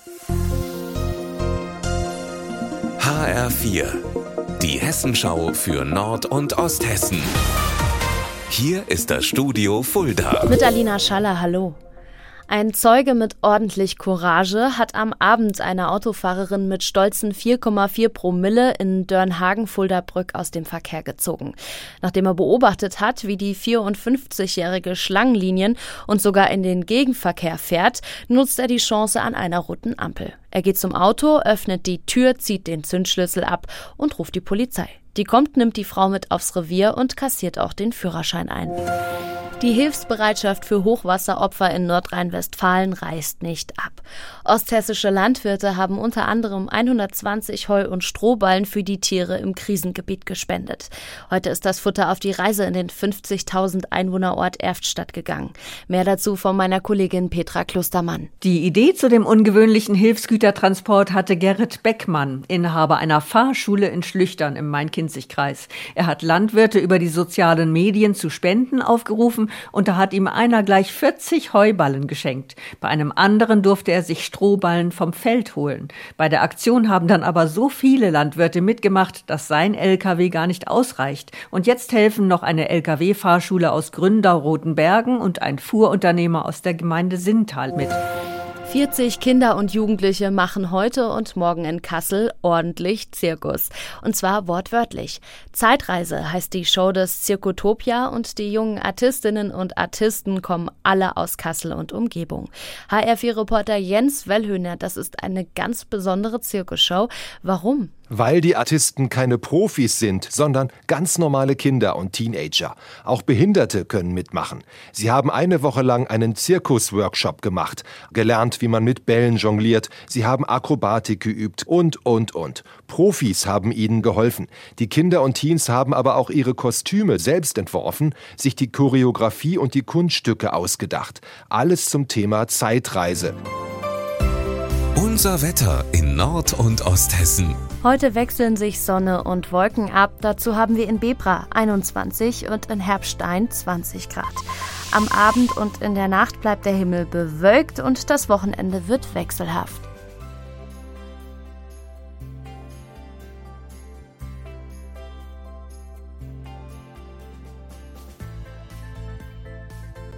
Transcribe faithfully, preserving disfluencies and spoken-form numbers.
H R vier, die Hessenschau für Nord- und Osthessen. Hier ist das Studio Fulda. Mit Alina Schaller, hallo. Ein Zeuge mit ordentlich Courage hat am Abend eine Autofahrerin mit stolzen vier Komma vier Promille in Dörnhagen-Fuldabrück aus dem Verkehr gezogen. Nachdem er beobachtet hat, wie die vierundfünfzigjährige Schlangenlinien und sogar in den Gegenverkehr fährt, nutzt er die Chance an einer roten Ampel. Er geht zum Auto, öffnet die Tür, zieht den Zündschlüssel ab und ruft die Polizei. Die kommt, nimmt die Frau mit aufs Revier und kassiert auch den Führerschein ein. Die Hilfsbereitschaft für Hochwasseropfer in Nordrhein-Westfalen reißt nicht ab. Osthessische Landwirte haben unter anderem hundertzwanzig Heu- und Strohballen für die Tiere im Krisengebiet gespendet. Heute ist das Futter auf die Reise in den fünfzigtausend Einwohnerort Erftstadt gegangen. Mehr dazu von meiner Kollegin Petra Klostermann. Die Idee zu dem ungewöhnlichen Hilfsgütertransport hatte Gerrit Beckmann, Inhaber einer Fahrschule in Schlüchtern im Main-Kinzig-Kreis. Er hat Landwirte über die sozialen Medien zu Spenden aufgerufen und da hat ihm einer gleich vierzig Heuballen geschenkt. Bei einem anderen durfte er sich Strohballen vom Feld holen. Bei der Aktion haben dann aber so viele Landwirte mitgemacht, dass sein L K W gar nicht ausreicht. Und jetzt helfen noch eine L K W-Fahrschule aus Gründau-Rotenbergen und ein Fuhrunternehmer aus der Gemeinde Sinntal mit. vierzig Kinder und Jugendliche machen heute und morgen in Kassel ordentlich Zirkus. Und zwar wortwörtlich. Zeitreise heißt die Show des Zirkotopia und die jungen Artistinnen und Artisten kommen alle aus Kassel und Umgebung. H R vier Reporter Jens Wellhöhner, das ist eine ganz besondere Zirkusshow. Warum? Weil die Artisten keine Profis sind, sondern ganz normale Kinder und Teenager. Auch Behinderte können mitmachen. Sie haben eine Woche lang einen Zirkus-Workshop gemacht, gelernt, wie man mit Bällen jongliert. Sie haben Akrobatik geübt und, und, und. Profis haben ihnen geholfen. Die Kinder und Teens haben aber auch ihre Kostüme selbst entworfen, sich die Choreografie und die Kunststücke ausgedacht. Alles zum Thema Zeitreise. Unser Wetter in Nord- und Osthessen. Heute wechseln sich Sonne und Wolken ab. Dazu haben wir in Bebra einundzwanzig und in Herbstein zwanzig Grad. Am Abend und in der Nacht bleibt der Himmel bewölkt und das Wochenende wird wechselhaft.